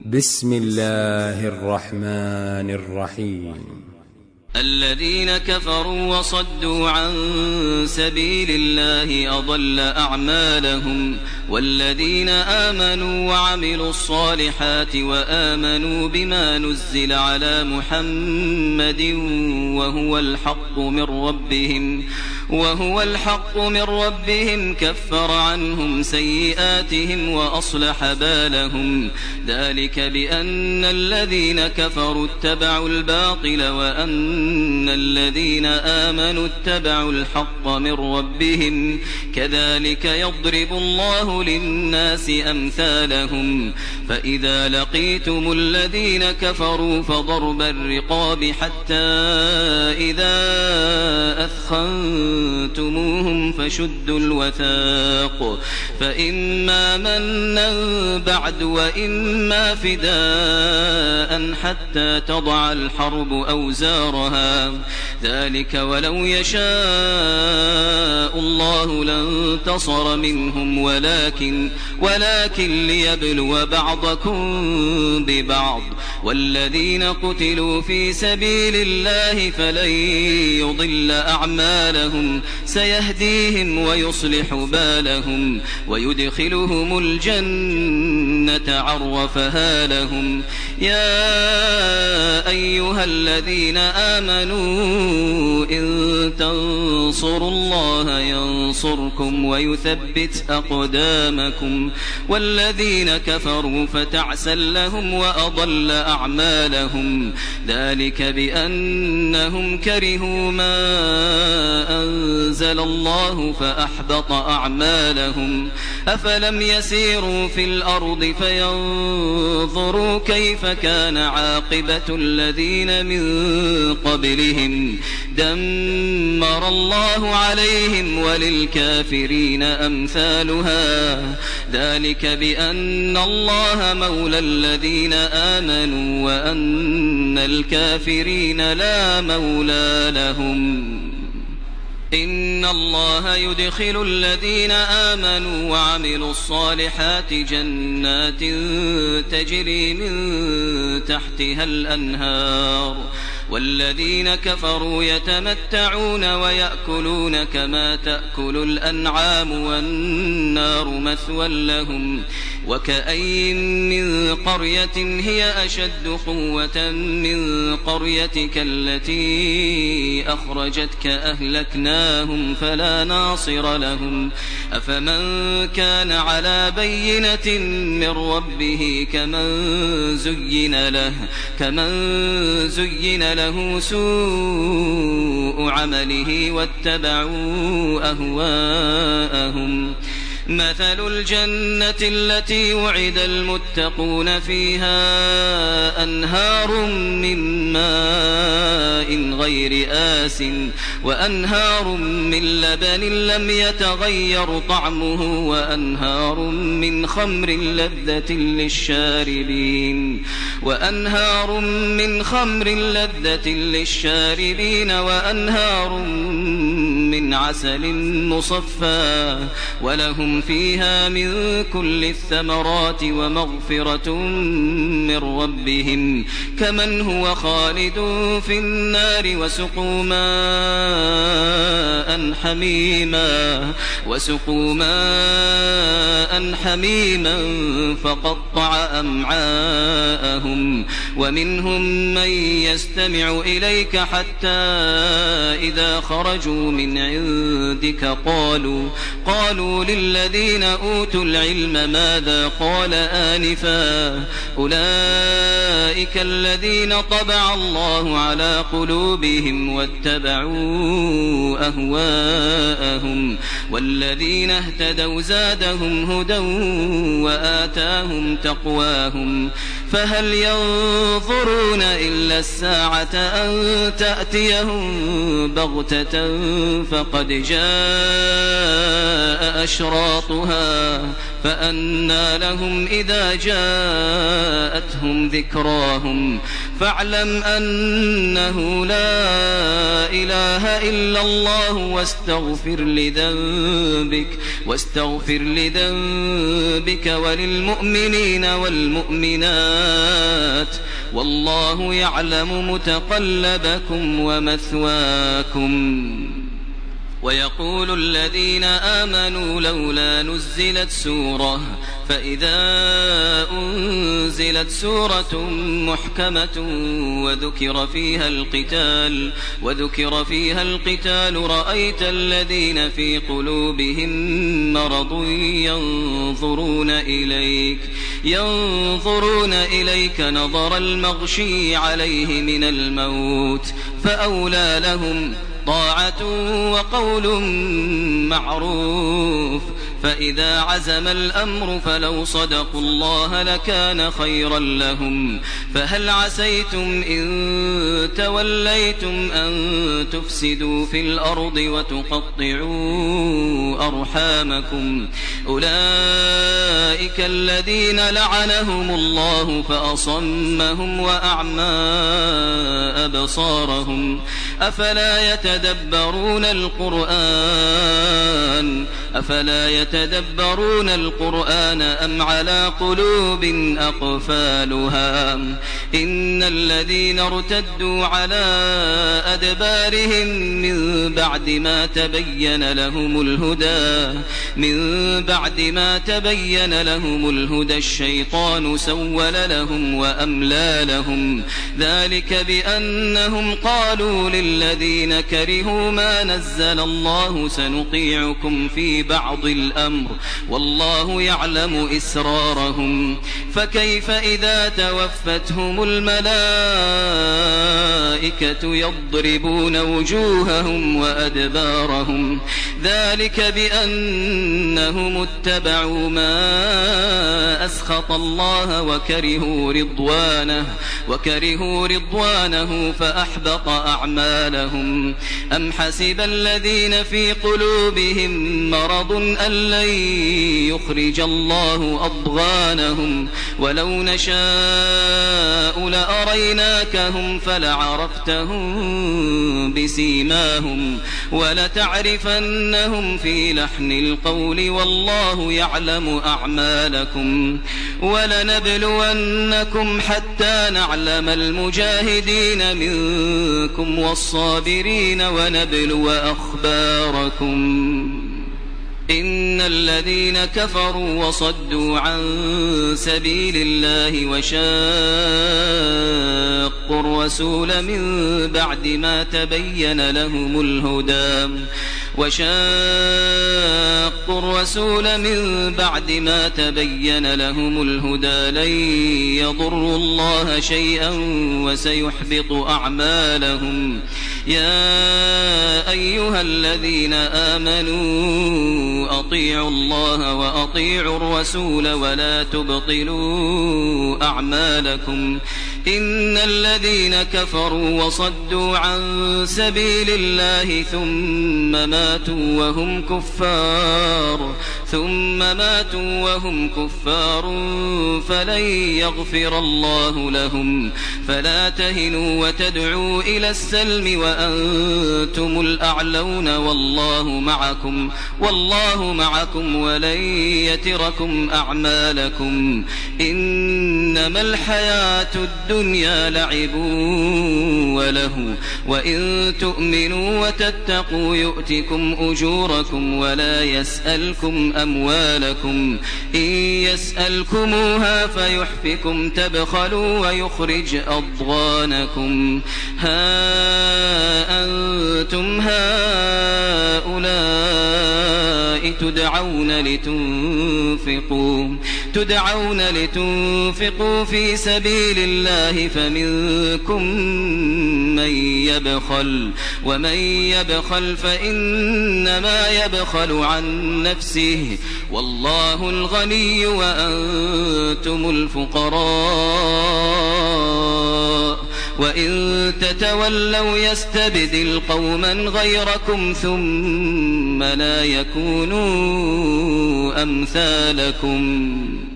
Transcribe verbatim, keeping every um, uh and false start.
بسم الله الرحمن الرحيم. الذين كفروا وصدوا عن سبيل الله أضل أعمالهم، والذين آمنوا وعملوا الصالحات وآمنوا بما نزل على محمد وهو الحق من ربهم وهو الحق من ربهم كفر عنهم سيئاتهم وأصلح بالهم، ذلك بأن الذين كفروا اتبعوا الباطل وأن الذين آمنوا اتبعوا الحق من ربهم، كذلك يضرب الله للناس أمثالهم. فإذا لقيتم الذين كفروا فضرب الرقاب حتى إذا أثخنتموهم فشدوا الوثاق، فإما منا بعد وإما فداء حتى تضع الحرب أوزارها، ذلك ولو يشاء الله لانتصر منهم ولكن, ولكن ليبلو بعضكم ببعض، والذين قتلوا في سبيل الله فلن يضل أعمالهم سيهديهم ويصلح بالهم ويدخلهم الجنة عرفها لهم. يا أيها الذين آمنوا إن تنصروا الله ينصركم ويثبت أقدامكم، والذين كفروا فتعسا لهم وأضل أعمالهم، ذلك بأنهم كرهوا ما أنزل الله فأحبط أعمالهم. أفلم يسيروا في الأرض فينظروا كيف كان عاقبة الذين من قبلهم، دمر الله عليهم وللكافرين أمثالها، ذلك بأن الله مولى الذين آمنوا وأن الكافرين لا مولى لهم. إن الله يدخل الذين آمنوا وعملوا الصالحات جنات تجري من تحتها الأنهار، والذين كفروا يتمتعون ويأكلون كما تأكل الأنعام والنار مثوى لهم. وكأي من قرية هي أشد قوة من قريتك التي أخرجتك أهلكناهم فلا ناصر لهم. أفمن كان على بينة من ربه كمن زين له, كمن زين له سوء عمله واتبعوا أهواءهم. مثل الجنة التي وعد المتقون فيها أنهار من ماء غير آس وأنهار من لبن لم يتغير طعمه وأنهار من خمر لذة للشاربين وأنهار من خمر لذة للشاربين وأنهار من عسل مصفى ولهم فيها من كل الثمرات ومغفرة من ربهم كمن هو خالد في النار وسقوا ماء حميما وسقوا ماء حميما فقطع أمعاءهم. ومنهم من يستمع إليك حتى إذا خرجوا من عندك قالوا قالوا للذين أوتوا العلم ماذا قال آنفا أولئك الذين طبع الله على قلوبهم واتبعوا أهواءهم والذين اهتدوا زادهم هدى وآتاهم تقواهم. فهل ينظرون إلا الساعة أن تأتيهم بغتة فقد جاء أشراطها فأنى لهم إذا جاءتهم ذكراهم فاعلم أنه لا إله إلا الله واستغفر لذنبك واستغفر لذنبك وللمؤمنين والمؤمنات والله يعلم متقلبكم ومثواكم. ويقول الذين آمنوا لولا نزلت سورة فإذا أنزلت سورة محكمة وذكر فيها القتال وذكر فيها القتال رأيت الذين في قلوبهم مرض ينظرون إليك ينظرون إليك نظر المغشي عليه من الموت فأولى لهم طاعة وقول معروف فإذا عزم الأمر فلو صدقوا الله لكان خيرا لهم فهل عسيتم إن توليتم أن تفسدوا في الأرض وتقطعوا أرحامكم أولئك الذين لعنهم الله فأصمهم وأعمى أبصارهم أفلا يتدبرون القرآن أفلا يتدبرون القرآن أم على قلوب أقفالها إن الذين ارتدوا على أدبارهم من بعد ما تبين لهم الهدى من بعد ما تبين لهم الهدى الشيطان سول لهم وأملى لهم ذلك بأنهم قالوا للذين كرهوا ما نزل الله سنطيعكم في بعض الأمر والله يعلم إسرارهم فكيف إذا توفتهم الملائكة يضربون وجوههم وأدبارهم ذلك بأنهم اتبعوا ما أسخط الله وكرهوا رضوانه وكرهوا رضوانه فأحبط أعمالهم أم حسب الذين في قلوبهم مرض أن لن يخرج الله أضغانهم ولو نشاء لأريناكهم فلعرفتهم بسيماهم ولتعرفنهم في لحن القول والله يعلم أعمالكم ولنبلونكم حتى نعلم المجاهدين منكم والصابرين ونبلو أخباركم إن الذين كفروا وصدوا عن سبيل الله وشاقوا الرسول من بعد ما تبين لهم الهدى وشاقوا الرسول من بعد ما تبين لهم الهدى لن يضروا الله شيئا وسيحبط أعمالهم يا أيها الذين آمنوا أطيعوا الله وأطيعوا الرسول ولا تبطلوا أعمالكم إن الذين كفروا وصدوا عن سبيل الله ثم ماتوا وهم كفار ثم ماتوا وهم كفار فلن يغفر الله لهم فلا تهنوا وتدعوا إلى السلم وأنتم الأعلون والله معكم والله معكم ولن يتركم أعمالكم إنما الحياة الدنيا لعب وله وإن تؤمنوا وتتقوا يؤتكم أجوركم ولا يسألكم أموالكم إن يسألكموها فيحفكم تبخلوا ويخرج أضغانكم ها أنتم هؤلاء تدعون لتنفقوا تدعون لتنفقوا في سبيل الله فمنكم من يبخل ومن يبخل فإنما يبخل عن نفسه والله الغني وأنتم الفقراء وإن تتولوا يستبدل قوما غيركم ثم لا يكونوا أمثالكم